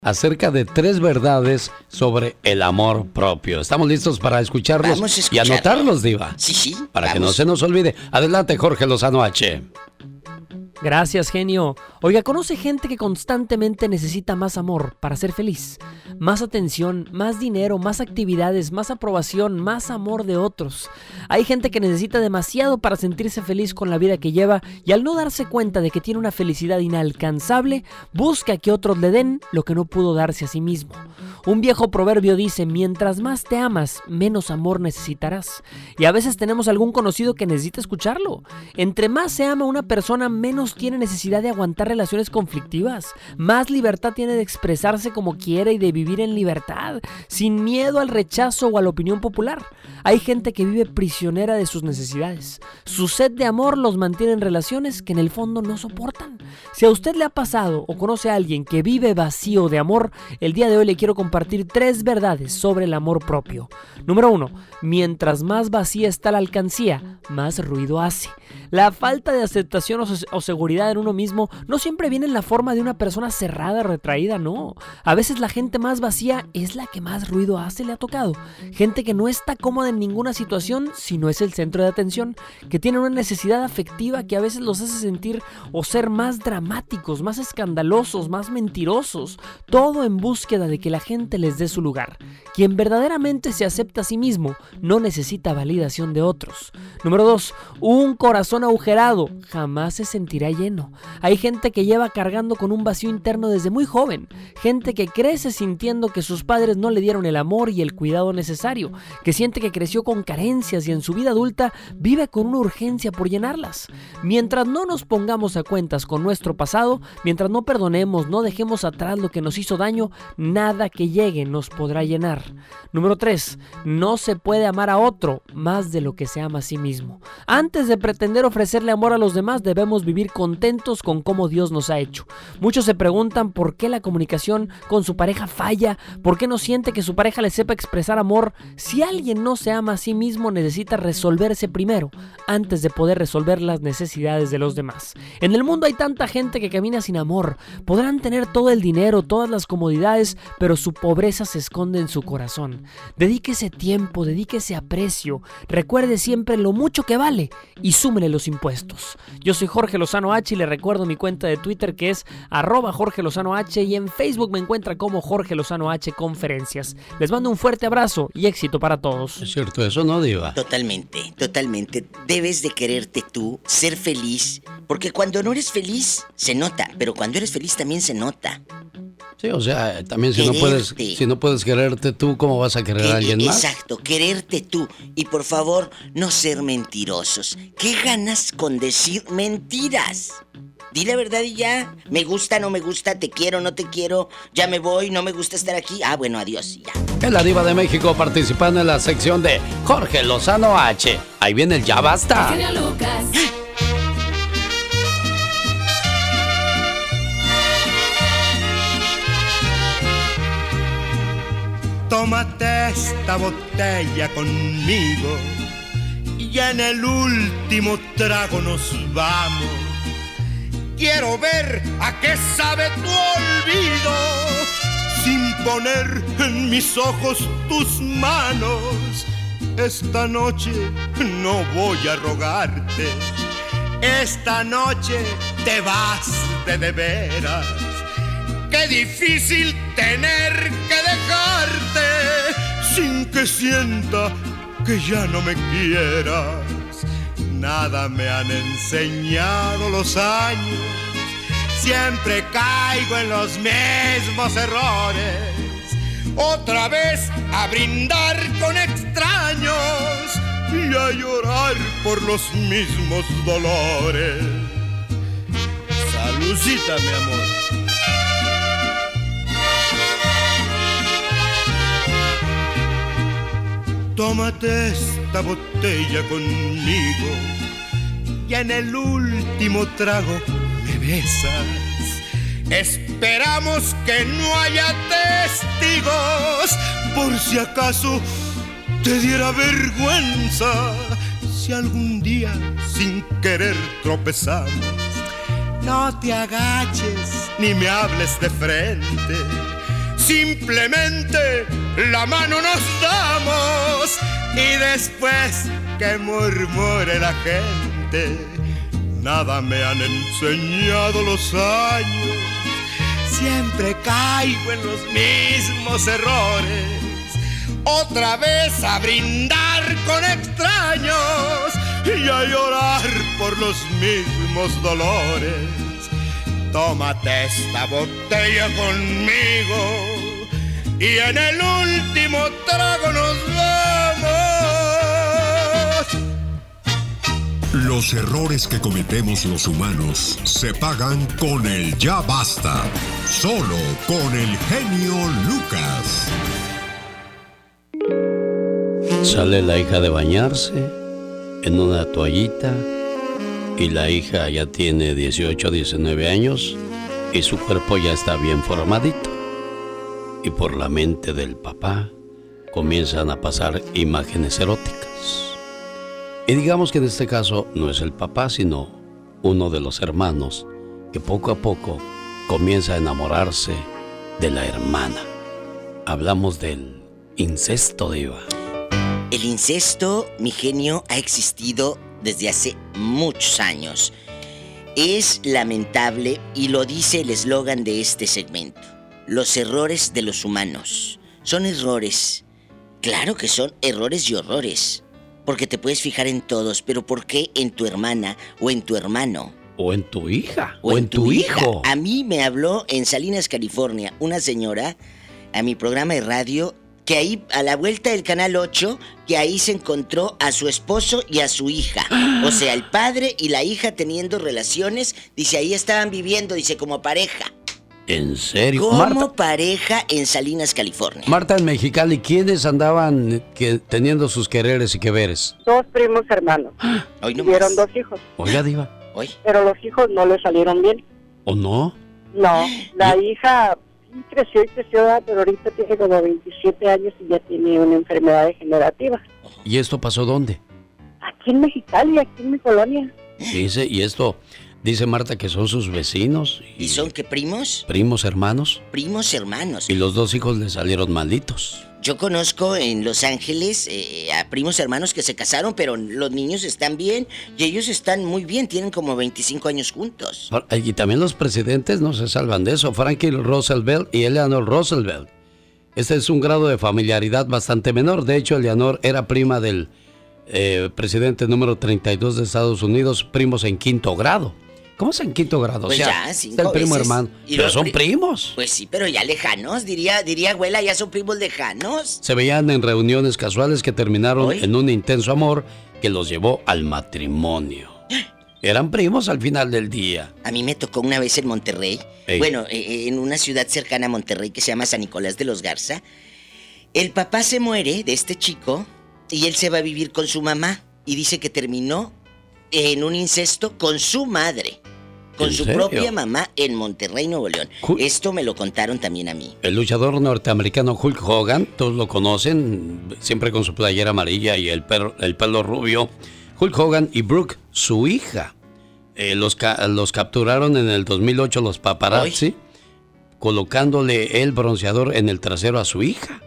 acerca de 3 verdades sobre el amor propio. ¿Estamos listos para escucharlos y anotarlos, Diva? Sí, para vamos. que no se nos olvide. Adelante, Jorge Lozano H. Gracias, genio. Oiga, ¿conoce gente que constantemente necesita más amor para ser feliz? Más atención, más dinero, más actividades, más aprobación, más amor de otros. Hay gente que necesita demasiado para sentirse feliz con la vida que lleva y al no darse cuenta de que tiene una felicidad inalcanzable, busca que otros le den lo que no pudo darse a sí mismo. Un viejo proverbio dice, mientras más te amas, menos amor necesitarás. Y a veces tenemos algún conocido que necesita escucharlo. Entre más se ama una persona, menos tiene necesidad de aguantar relaciones conflictivas. Más libertad tiene de expresarse como quiere y de vivir en libertad, sin miedo al rechazo o a la opinión popular. Hay gente que vive prisionera de sus necesidades. Su sed de amor los mantiene en relaciones que en el fondo no soportan. Si a usted le ha pasado o conoce a alguien que vive vacío de amor, el día de hoy le quiero compartir 3 verdades sobre el amor propio. Número 1. Mientras más vacía está la alcancía, más ruido hace. La falta de aceptación o seguridad en uno mismo no siempre viene en la forma de una persona cerrada, retraída, no. A veces la gente más vacía es la que más ruido hace, le ha tocado. Gente que no está cómoda en ninguna situación si no es el centro de atención, que tiene una necesidad afectiva que a veces los hace sentir o ser más dramáticos, más escandalosos, más mentirosos, todo en búsqueda de que la gente les dé su lugar. Quien verdaderamente se acepta a sí mismo no necesita validación de otros. Número 2. Un corazón agujerado jamás se sentirá lleno. Hay gente que lleva cargando con un vacío interno desde muy joven, gente que crece sintiendo que sus padres no le dieron el amor y el cuidado necesario, que siente que creció con carencias y en su vida adulta vive con una urgencia por llenarlas. Mientras no nos pongamos a cuentas con nuestro pasado, mientras no perdonemos, no dejemos atrás lo que nos hizo daño, nada que llegue nos podrá llenar. Número 3. No se puede amar a otro más de lo que se ama a sí mismo. Antes de pretender ofrecerle amor a los demás, debemos vivir contentos con cómo Dios nos ha hecho. Muchos se preguntan por qué la comunicación con su pareja falla, por qué no siente que su pareja le sepa expresar amor. Si alguien no se ama a sí mismo, necesita resolverse primero, antes de poder resolver las necesidades de los demás. En el mundo hay tanta gente que camina sin amor. Podrán tener todo el dinero, todas las comodidades, pero su pobreza se esconde en su corazón. Dedíquese tiempo, dedíquese aprecio. Recuerde siempre lo mucho que vale y súmele los impuestos. Yo soy Jorge Lozano H y le recuerdo mi cuenta de Twitter que es @Jorge Lozano H y en Facebook me encuentra como Jorge Lozano H Conferencias. Les mando un fuerte abrazo y éxito para todos. ¿Es cierto eso, no, Diva? Totalmente. Debes de quererte tú, ser feliz, porque cuando no eres feliz se nota, pero cuando eres feliz también se nota. Sí, o sea, también si no puedes quererte tú, ¿cómo vas a querer a alguien más? Exacto, quererte tú. Y por favor, no ser mentirosos. ¿Qué ganas con decir mentiras? Di la verdad y ya. Me gusta, no me gusta, te quiero, no te quiero, ya me voy, no me gusta estar aquí. Ah, bueno, adiós, ya. Es la Diva de México participando en la sección de Jorge Lozano H. Ahí viene el Ya Basta. El genio Lucas. Tómate esta botella conmigo y en el último trago nos vamos. Quiero ver a qué sabe tu olvido sin poner en mis ojos tus manos. Esta noche no voy a rogarte, esta noche te vas de veras. Qué difícil tener que dejarte sin que sienta que ya no me quieras. Nada me han enseñado los años, siempre caigo en los mismos errores. Otra vez a brindar con extraños y a llorar por los mismos dolores. Saludcita, mi amor. Tómate esta botella conmigo y en el último trago me besas. Esperamos que no haya testigos por si acaso te diera vergüenza. Si algún día sin querer tropezamos, no te agaches ni me hables de frente. simplemente la mano nos damos y después que murmure la gente, nada me han enseñado los años. Siempre caigo en los mismos errores, otra vez a brindar con extraños y a llorar por los mismos dolores. Tómate esta botella conmigo y en el último trago nos vamos. Los errores que cometemos los humanos se pagan con el ya basta. Solo con el genio Lucas. Sale la hija de bañarse en una toallita y la hija ya tiene 18, 19 años y su cuerpo ya está bien formadito. Y por la mente del papá comienzan a pasar imágenes eróticas. Y digamos que en este caso no es el papá, sino uno de los hermanos que poco a poco comienza a enamorarse de la hermana. Hablamos del incesto, Diva. El incesto, mi genio, ha existido desde hace muchos años. Es lamentable y lo dice el eslogan de este segmento. Los errores de los humanos. Son errores. Claro que son errores y horrores. Porque te puedes fijar en todos, pero ¿por qué en tu hermana o en tu hermano? O en tu hija, o en tu hijo. A mí me habló en Salinas, California, una señora a mi programa de radio, que ahí, a la vuelta del Canal 8, que ahí se encontró a su esposo y a su hija. O sea, el padre y la hija teniendo relaciones, dice, ahí estaban viviendo, dice, como pareja. ¿En serio? Como Marta, pareja en Salinas, California. Marta, en Mexicali, ¿quiénes andaban teniendo sus quereres y que veres? 2 primos hermanos. Hoy no Tuvieron más. 2 hijos. Oiga, Diva. Hoy. Pero los hijos no le salieron bien. ¿O no? No, la hija sí creció, pero ahorita tiene como 27 años y ya tiene una enfermedad degenerativa. ¿Y esto pasó dónde? Aquí en Mexicali, aquí en mi colonia. Dice, y esto, dice Marta que son sus vecinos. ¿Y son qué primos? Primos hermanos. Primos hermanos. Y los 2 hijos le salieron malditos. Yo conozco en Los Ángeles a primos hermanos que se casaron, pero los niños están bien y ellos están muy bien, tienen como 25 años juntos. Y también los presidentes no se salvan de eso. Franklin Roosevelt y Eleanor Roosevelt. Este es un grado de familiaridad bastante menor. De hecho, Eleanor era prima del presidente número 32 de Estados Unidos, primos en 5º grado. ¿Cómo es en 5º grado? Pues o sea, ya, 5 está el primo veces. hermano. Pero son primos. Pues sí, pero ya lejanos, diría abuela, ya son primos lejanos. Se veían en reuniones casuales que terminaron en un intenso amor que los llevó al matrimonio. Eran primos al final del día. A mí me tocó una vez en Monterrey. Ey. Bueno, en una ciudad cercana a Monterrey que se llama San Nicolás de los Garza. El papá se muere de este chico y él se va a vivir con su mamá. Y dice que terminó en un incesto con su madre. Con su propia mamá en Monterrey, Nuevo León. Esto me lo contaron también a mí. El luchador norteamericano Hulk Hogan, todos lo conocen, siempre con su playera amarilla y el pelo rubio. Hulk Hogan y Brooke, su hija, los capturaron en el 2008 los paparazzi, colocándole el bronceador en el trasero a su hija.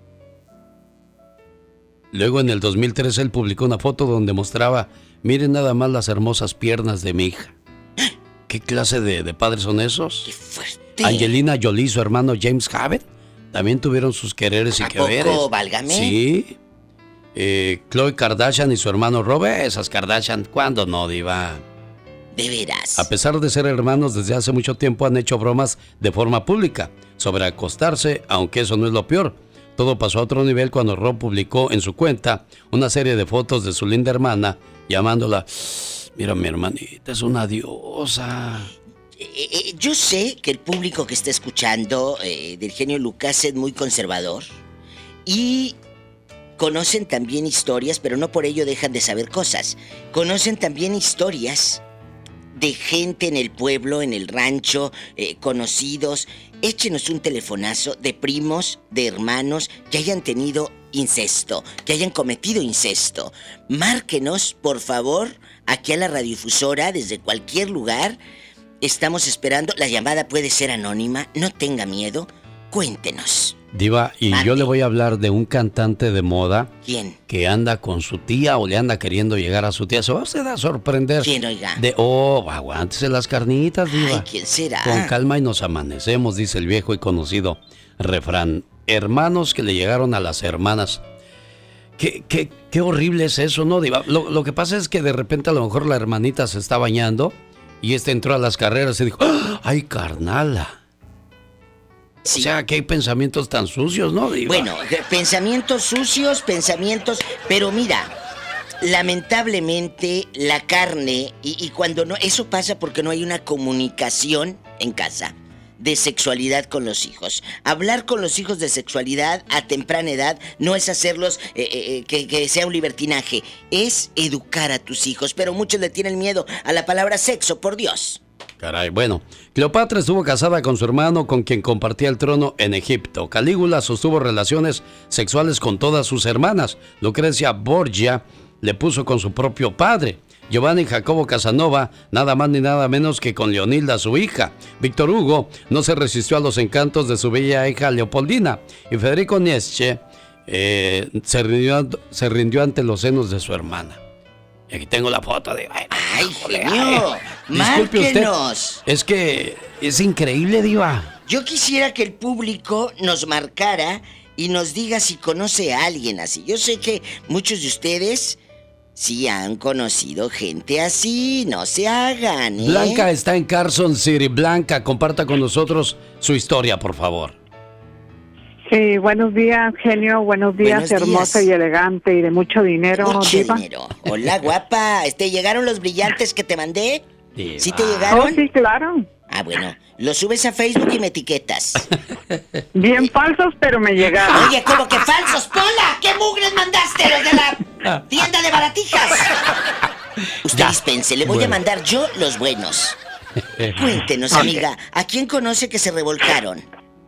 Luego en el 2013 él publicó una foto donde mostraba, miren nada más las hermosas piernas de mi hija. ¿Qué clase de padres son esos? ¡Qué fuerte! Angelina Jolie y su hermano James Haven también tuvieron sus quereres y queveres. ¿A poco? Válgame. Sí. Khloe Kardashian y su hermano Robert, esas Kardashian, ¿cuándo no, diva? De veras. A pesar de ser hermanos desde hace mucho tiempo han hecho bromas de forma pública sobre acostarse, aunque eso no es lo peor. Todo pasó a otro nivel cuando Rob publicó en su cuenta una serie de fotos de su linda hermana llamándola... Mira, mi hermanita es una diosa. Yo sé que el público que está escuchando del genio Lucas es muy conservador y conocen también historias, pero no por ello dejan de saber cosas. Conocen también historias de gente en el pueblo, en el rancho, conocidos. Échenos un telefonazo de primos, de hermanos que hayan tenido incesto, que hayan cometido incesto. Márquenos, por favor, aquí a la radiodifusora, desde cualquier lugar. Estamos esperando. La llamada puede ser anónima, no tenga miedo. Cuéntenos. Diva, y Mande. yo le voy a hablar de un cantante de moda. ¿Quién? Que anda con su tía o le anda queriendo llegar a su tía. Se va usted a sorprender. ¿Quién, oiga? Aguántese las carnitas, Diva. Ay, ¿quién será? Con calma y nos amanecemos, dice el viejo y conocido refrán. Hermanos que le llegaron a las hermanas. Qué horrible es eso, ¿no, Diva? Lo que pasa es que de repente a lo mejor la hermanita se está bañando y entró a las carreras y dijo, ¡ay, carnala! Sí. O sea, que hay pensamientos tan sucios, ¿no, Diva? Bueno, pensamientos sucios, pero mira, lamentablemente la carne, y cuando no, eso pasa porque no hay una comunicación en casa de sexualidad con los hijos. Hablar con los hijos de sexualidad a temprana edad no es hacerlos que sea un libertinaje, es educar a tus hijos, pero muchos le tienen miedo a la palabra sexo, por Dios. Caray, bueno, Cleopatra estuvo casada con su hermano con quien compartía el trono en Egipto. Calígula sostuvo relaciones sexuales con todas sus hermanas. Lucrecia Borgia le puso con su propio padre. Giovanni Jacobo Casanova, nada más ni nada menos que con Leonilda, su hija. Víctor Hugo no se resistió a los encantos de su bella hija Leopoldina. Y Federico Nietzsche se rindió ante los senos de su hermana. Y aquí tengo la foto de... ¡Ay, genio! Disculpe usted, ¡Márquenos! es que es increíble, Diva. Yo quisiera que el público nos marcara y nos diga si conoce a alguien así. Yo sé que muchos de ustedes sí han conocido gente así, no se hagan, ¿eh? Blanca está en Carson City. Blanca, comparta con nosotros su historia, por favor. Sí, buenos días, genio, buenos días, hermosa y elegante y de mucho dinero, Mucho diva. dinero. Hola, guapa. ¿Llegaron los brillantes que te mandé? Diva. ¿Sí te llegaron? Oh, sí, claro. Ah, bueno. Los subes a Facebook y me etiquetas. Bien falsos, pero me llegaron. Oye, ¿cómo que falsos? ¡Pola! ¿Qué mugres mandaste los de la tienda de baratijas? Usted dispense, le voy a mandar yo los buenos. Cuéntenos, amiga, ¿a quién conoce que se revolcaron?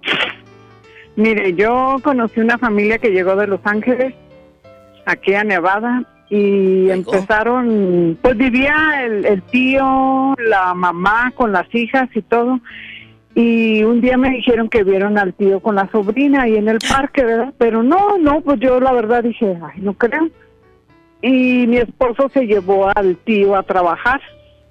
Mire, yo conocí una familia que llegó de Los Ángeles, aquí a Nevada, y empezaron, pues vivía el tío, la mamá con las hijas y todo, y un día me dijeron que vieron al tío con la sobrina ahí en el parque, ¿verdad? Pero no, pues yo la verdad dije, ay, no creo. Y mi esposo se llevó al tío a trabajar,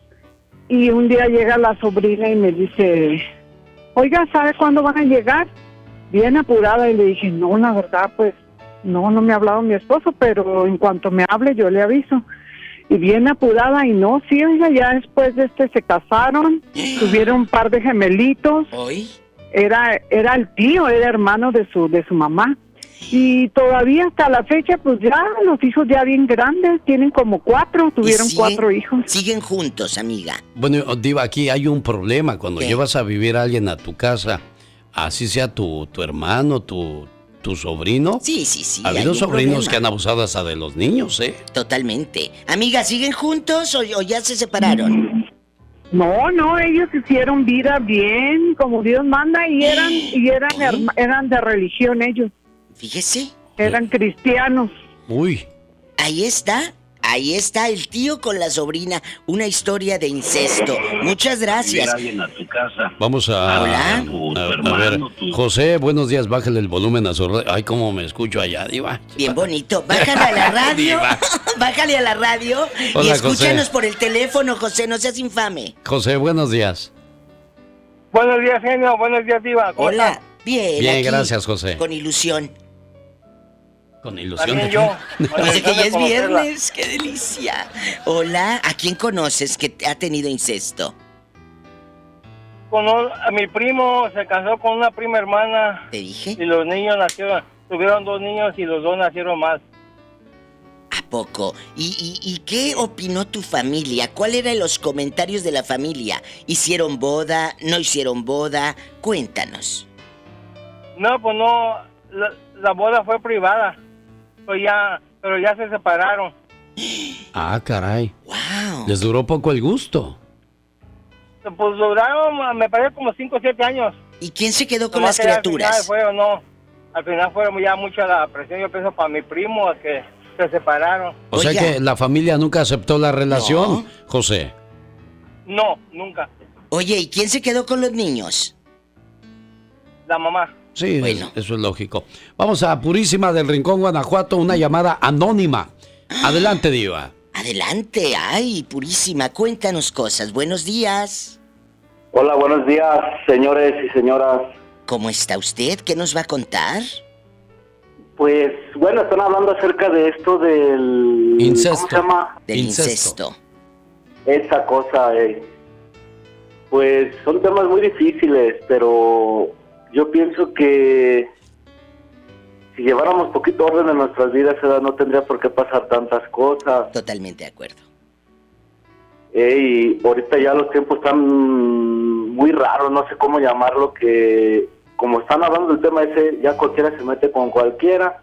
y un día llega la sobrina y me dice, oiga, ¿sabe cuándo van a llegar? Bien apurada, y le dije, no, la verdad, pues, no me ha hablado mi esposo, pero en cuanto me hable yo le aviso. Y bien apurada, y no, sí, oiga, ya después de se casaron, tuvieron un par de gemelitos. ¿Hoy? Era el tío, era hermano de su mamá. Y todavía hasta la fecha, pues ya los hijos ya bien grandes, tienen como 4, tuvieron 4 hijos. Siguen juntos, amiga. Bueno, Diva, aquí hay un problema. Cuando llevas a vivir a alguien a tu casa, así sea tu hermano, tu sobrino. Sí. Ha habido sobrinos que han abusado hasta de los niños, ¿eh? Totalmente. Amiga, ¿siguen juntos o ya se separaron? No, ellos hicieron vida bien, como Dios manda, y eran de religión ellos. Fíjese. Eran cristianos. Uy. Ahí está el tío con la sobrina, una historia de incesto. Muchas gracias. Vamos a ver. José, buenos días, bájale el volumen a su radio. Ay, cómo me escucho allá, Diva. Bien bonito. Bájale a la radio. Bájale a la radio. Hola, y escúchanos José. por el teléfono, José, no seas infame. José, buenos días. Buenos días, genio. Buenos días, Diva. Hola. Bien, aquí, gracias, José. Con ilusión. Con ilusión. También de yo. Dice que ya es viernes, qué delicia. Hola, ¿a quién conoces que ha tenido incesto? A mi primo se casó con una prima hermana. ¿Te dije? Y los niños tuvieron 2 niños y los 2 nacieron más. ¿A poco? ¿Y qué opinó tu familia? ¿Cuáles eran los comentarios de la familia? ¿Hicieron boda? ¿No hicieron boda? Cuéntanos. No, pues no, la boda fue privada. Pero ya se separaron. Ah, caray. Wow. Les duró poco el gusto. Pues duraron, me parece, como 5 o 7 años. ¿Y quién se quedó con Nomás las criaturas? Al final fue ya mucha la presión, yo pienso, para mi primo, que se separaron. O sea que la familia nunca aceptó la relación, José. No, nunca. Oye, ¿y quién se quedó con los niños? La mamá. Sí, bueno. Eso es lógico. Vamos a Purísima del Rincón, Guanajuato, una llamada anónima. Adelante, Diva. Adelante, ay, Purísima, cuéntanos cosas. Buenos días. Hola, buenos días, señores y señoras. ¿Cómo está usted? ¿Qué nos va a contar? Pues, bueno, están hablando acerca de esto del... Incesto. ¿Cómo se llama? Del incesto. Esa cosa, pues son temas muy difíciles, pero yo pienso que si lleváramos poquito orden en nuestras vidas, no tendría por qué pasar tantas cosas. Totalmente de acuerdo. Y ahorita ya los tiempos están muy raros, no sé cómo llamarlo, que como están hablando del tema ese, ya cualquiera se mete con cualquiera.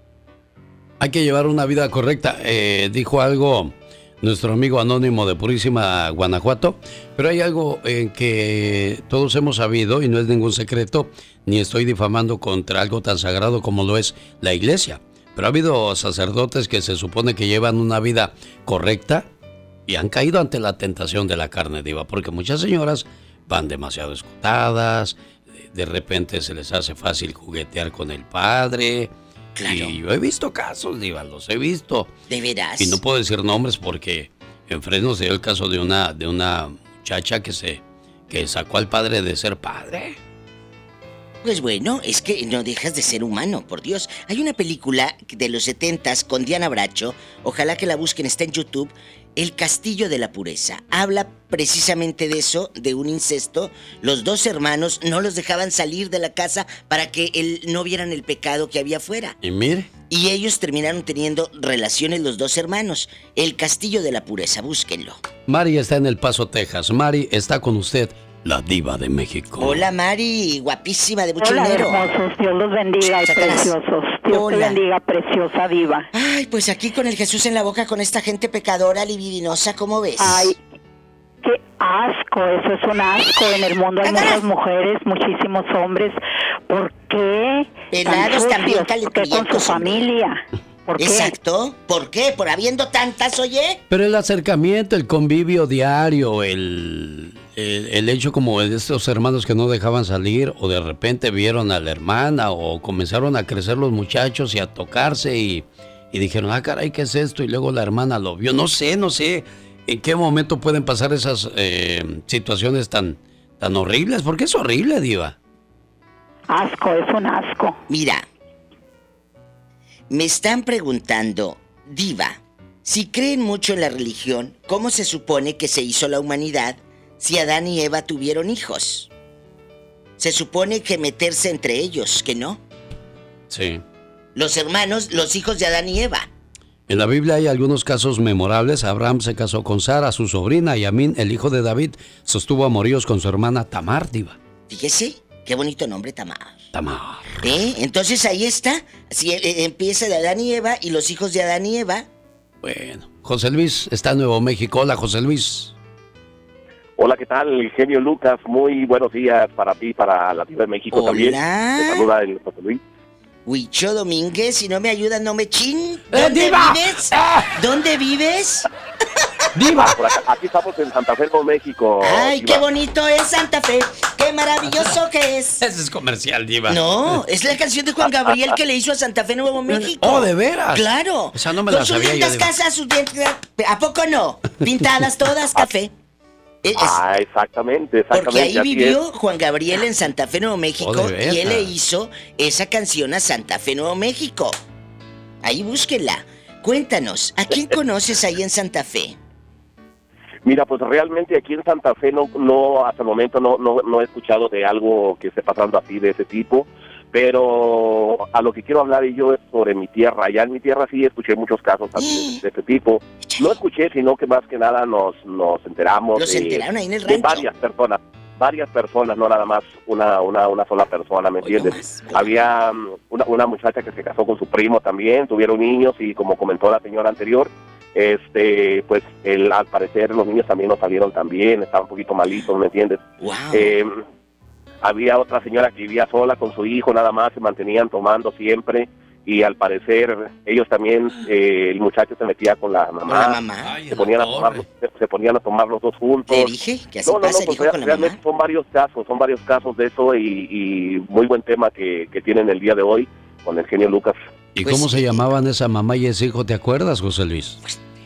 Hay que llevar una vida correcta. Dijo algo nuestro amigo anónimo de Purísima, Guanajuato, pero hay algo en que todos hemos sabido y no es ningún secreto, ni estoy difamando contra algo tan sagrado como lo es la iglesia. Pero ha habido sacerdotes que se supone que llevan una vida correcta y han caído ante la tentación de la carne, Diva, porque muchas señoras van demasiado escotadas, de repente se les hace fácil juguetear con el padre. Claro. Y yo he visto casos, Diva, los he visto. ¿De veras? Y no puedo decir nombres porque en Fresno se dio el caso de una muchacha que sacó al padre de ser padre. Pues bueno, es que no dejas de ser humano, por Dios. Hay una película de los 70s con Diana Bracho, ojalá que la busquen, está en YouTube, El Castillo de la Pureza. Habla precisamente de eso, de un incesto. Los dos hermanos no los dejaban salir de la casa para que no vieran el pecado que había afuera. Y mire. Y ellos terminaron teniendo relaciones los dos hermanos. El Castillo de la Pureza, búsquenlo. Mari está en El Paso, Texas. Mari, está con usted, la Diva de México. Hola, Mari, guapísima, de mucho Hola, dinero. hermosos, Dios los bendiga, Sácalas. preciosos. Dios Hola. te bendiga, preciosa Diva. Ay, pues aquí con el Jesús en la boca, con esta gente pecadora, libidinosa, ¿cómo ves? Ay, qué asco, eso es un asco. En el mundo hay muchas mujeres, muchísimos hombres. ¿Por qué? Pelados tan también, sucios? ¿Por qué con su calenturientos, hombre? familia? ¿Por qué? Exacto. ¿Por qué? ¿Por habiendo tantas, oye? Pero el acercamiento, el convivio diario, el hecho como de estos hermanos que no dejaban salir o de repente vieron a la hermana o comenzaron a crecer los muchachos y a tocarse y dijeron, ah, caray, ¿qué es esto? Y luego la hermana lo vio. No sé en qué momento pueden pasar esas situaciones tan horribles. Porque es horrible, Diva. Asco, es un asco. Mira, me están preguntando, Diva, si creen mucho en la religión, ¿cómo se supone que se hizo la humanidad si Adán y Eva tuvieron hijos? Se supone que meterse entre ellos, ¿que no? Sí. Los hermanos, los hijos de Adán y Eva. En la Biblia hay algunos casos memorables. Abraham se casó con Sara, su sobrina, y Amín, el hijo de David, sostuvo amoríos con su hermana Tamar, Diva. Fíjese, qué bonito nombre, Tamar. Tamar. Entonces ahí está. Si empieza de Adán y Eva y los hijos de Adán y Eva. Bueno, José Luis está en Nuevo México. Hola, José Luis. Hola, ¿qué tal? Genio Lucas, muy buenos días para ti, para la Diva de México. Hola. También. Te saluda el José Luis. Huicho Domínguez, si no me ayudas, no me chin. ¿Dónde Diva! vives? ¿Dónde vives? ¡Diva! Por acá, aquí estamos en Santa Fe, Nuevo México. ¡Ay, Diva. qué bonito es Santa Fe! ¡Qué maravilloso que es! Ese es comercial, Diva. No, es la canción de Juan Gabriel que le hizo a Santa Fe, Nuevo México. Oh, ¿de veras? claro. Esa no me Con la sus sabía yo, lindas Diva. casas, sus dientes... ¿A poco no? Pintadas todas, café. Exactamente. Porque ahí así vivió es. Juan Gabriel en Santa Fe, Nuevo México, Oh, ¿de y él le veras? hizo esa canción a Santa Fe, Nuevo México. Ahí búsquenla. Cuéntanos, ¿a quién conoces ahí en Santa Fe? Mira, pues realmente aquí en Santa Fe no hasta el momento no he escuchado de algo que esté pasando así de ese tipo, pero a lo que quiero hablar yo es sobre mi tierra. Allá en mi tierra sí escuché muchos casos así de este tipo. No escuché, sino que más que nada nos enteramos ¿Los enteraron ahí en el de rancho? varias personas, no nada más una sola persona, ¿me entiendes? Había una muchacha que se casó con su primo también, tuvieron niños y como comentó la señora anterior, pues al parecer los niños también no salieron tan bien, estaban un poquito malitos, ¿me entiendes? Wow. Había otra señora que vivía sola con su hijo, nada más, se mantenían tomando siempre, y al parecer ellos también, el muchacho se metía con la mamá, Ay, se ponían a tomar los dos juntos. Te dije que así pasa, pues dijo con la realmente mamá. son varios casos de eso y muy buen tema que tienen el día de hoy con el genio Lucas. ¿Y Pues cómo se sí. llamaban esa mamá y ese hijo? ¿Te acuerdas, José Luis?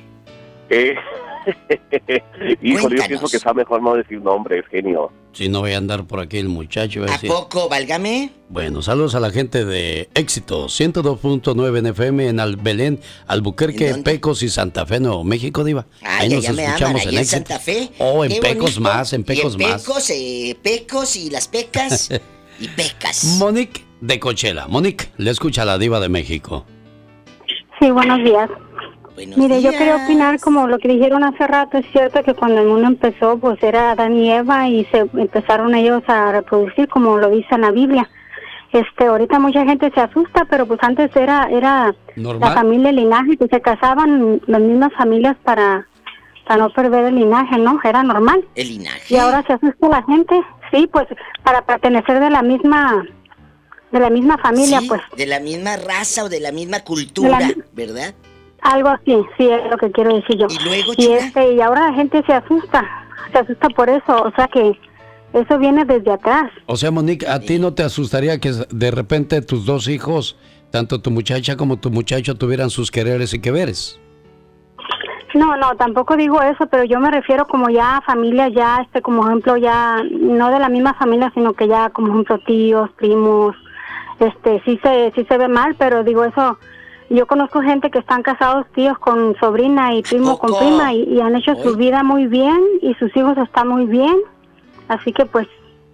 Híjole, yo pienso que está mejor no decir nombres, genio. Si no voy a andar por aquí el muchacho. ¿A poco, válgame? Bueno, saludos a la gente de Éxito 102.9 en FM en Belén, Albuquerque, Pecos y Santa Fe, Nuevo México, Diva. Ahí nos ya me escuchamos aman, en ahí Éxito. Santa Fe. Oh, en Qué Pecos bonito. más, en Pecos y en más. Pecos y las pecas y pecas. Monique de Coachella. Monique, le escucha a la Diva de México. Sí, buenos días. Mire, yo quería opinar como lo que dijeron hace rato. Es cierto que cuando el mundo empezó, pues era Adán y Eva y se empezaron ellos a reproducir como lo dice en la Biblia. Ahorita mucha gente se asusta, pero pues antes era ¿normal? La familia, el linaje, que se casaban las mismas familias para no perder el linaje, ¿no? Era normal. El linaje. Y ahora se asusta la gente, sí, pues para pertenecer de la misma familia, Sí, pues. de la misma raza o de la misma cultura, ¿verdad? Algo así, sí, es lo que quiero decir yo. Y luego, y ahora la gente se asusta por eso, o sea que eso viene desde atrás. O sea, Monique, ¿a ti no te asustaría que de repente tus dos hijos, tanto tu muchacha como tu muchacho, tuvieran sus quereres y que veres? No, tampoco digo eso, pero yo me refiero como ya a familias, ya, como ejemplo, ya, no de la misma familia, sino que ya, como ejemplo, tíos, primos, sí se ve mal, pero digo eso. Yo conozco gente que están casados, tíos con sobrina y primo con prima y han hecho su vida muy bien y sus hijos están muy bien, así que pues...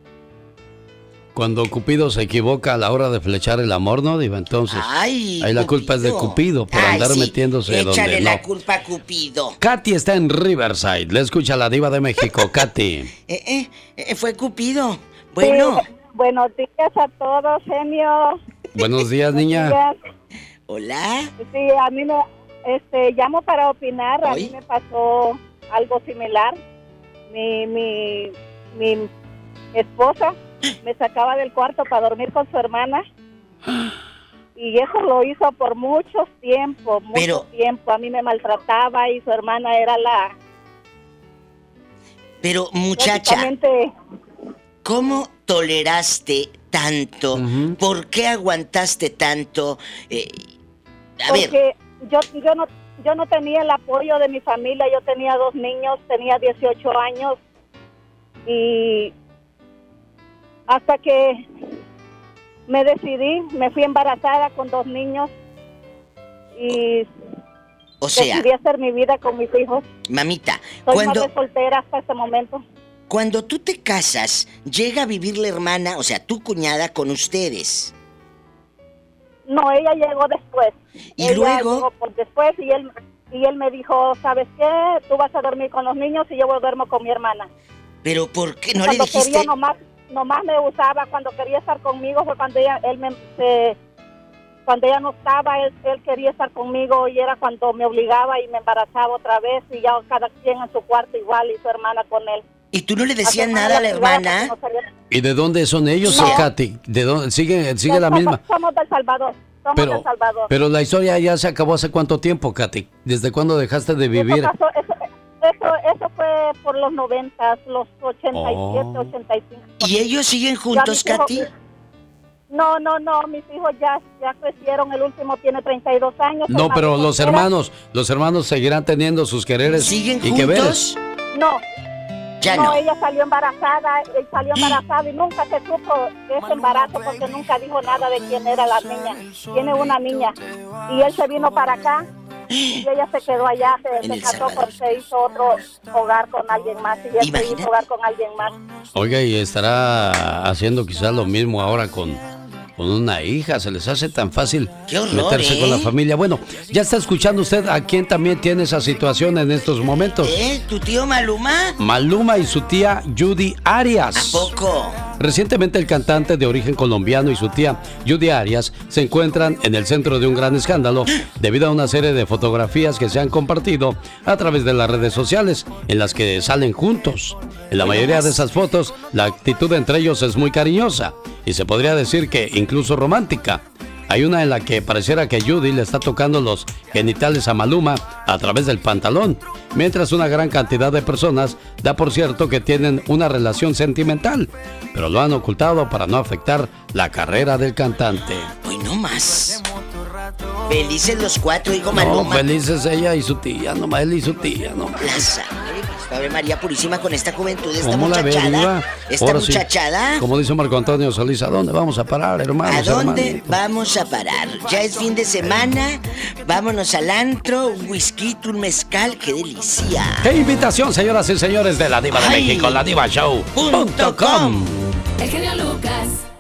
Cuando Cupido se equivoca a la hora de flechar el amor, ¿no, Diva? Entonces, ahí la culpa es de Cupido por andar metiéndose Échale donde la no. culpa a Cupido. Katy está en Riverside, le escucha la Diva de México, Katy. Fue Cupido. Bueno. Sí, buenos días a todos, genio. Buenos días, niña. Días. Hola. Sí, a mí me llamo para opinar. A mí me pasó algo similar. Mi esposa me sacaba del cuarto para dormir con su hermana y eso lo hizo por mucho tiempo. A mí me maltrataba y su hermana era la... Pero muchacha, ¿cómo toleraste tanto? ¿Por qué aguantaste tanto? Porque yo no tenía el apoyo de mi familia. Yo tenía 2 niños, tenía 18 años y hasta que me decidí, me fui embarazada con 2 niños y decidí hacer mi vida con mis hijos. Mamita, Soy madre soltera hasta este momento. Cuando tú te casas, llega a vivir la hermana, o sea, tu cuñada, con ustedes. No, ella llegó después. ¿Y ella luego? Llegó por después y él me dijo, ¿sabes qué? Tú vas a dormir con los niños y yo duermo con mi hermana. ¿Pero por qué no Cuando le dijiste? Quería, nomás me usaba. Cuando quería estar conmigo fue cuando cuando ella no estaba, él quería estar conmigo y era cuando me obligaba y me embarazaba otra vez y ya cada quien en su cuarto igual y su hermana con él. ¿Y tú no le decías nada a la hermana? ¿Y de dónde son ellos, Katy? ¿De dónde? ¿Sigue la misma? Somos del Salvador. Del Salvador. Pero la historia ya se acabó hace cuánto tiempo, Katy. ¿Desde cuándo dejaste de vivir? Eso fue por los 90, los 87, 85. ¿Y ellos siguen juntos, Katy? No, mis hijos ya crecieron, el último tiene 32 años. No, pero los hermanos seguirán teniendo sus quereres ¿Siguen y que juntos? No. Ya no. Ella salió embarazada y nunca se supo de ese embarazo porque nunca dijo nada de quién era la niña. Tiene una niña y él se vino para acá y ella se quedó allá, se casó, se hizo otro hogar con alguien más y él se hizo hogar con alguien más. Oiga, y estará haciendo quizás lo mismo ahora con una hija. Se les hace tan fácil meterse con la familia. Bueno, ya está escuchando usted a quien también tiene esa situación en estos momentos. ¿Tu tío Maluma? Maluma y su tía Judy Arias. ¿A poco? Recientemente el cantante de origen colombiano y su tía Judy Arias se encuentran en el centro de un gran escándalo debido a una serie de fotografías que se han compartido a través de las redes sociales en las que salen juntos. En la mayoría de esas fotos, la actitud entre ellos es muy cariñosa y se podría decir que incluso romántica. Hay una en la que pareciera que Judy le está tocando los genitales a Maluma a través del pantalón, mientras una gran cantidad de personas da por cierto que tienen una relación sentimental, pero lo han ocultado para no afectar la carrera del cantante. Hoy no más. Felices los cuatro, digo Maluma. No, felices ella y su tía, nomás él y su tía, nomás. La sangre, Ave María Purísima, con esta juventud, esta ¿Cómo muchachada. la ve, esta ahora muchachada. Sí, como dice Marco Antonio Solís, ¿a dónde vamos a parar, hermanos? ¿A dónde hermanito? vamos a parar? Ya es fin de semana, vámonos al antro, un whisky, un mezcal, qué delicia. ¡Qué invitación, señoras y señores de la Diva de México, la divashow.com! El genio Lucas.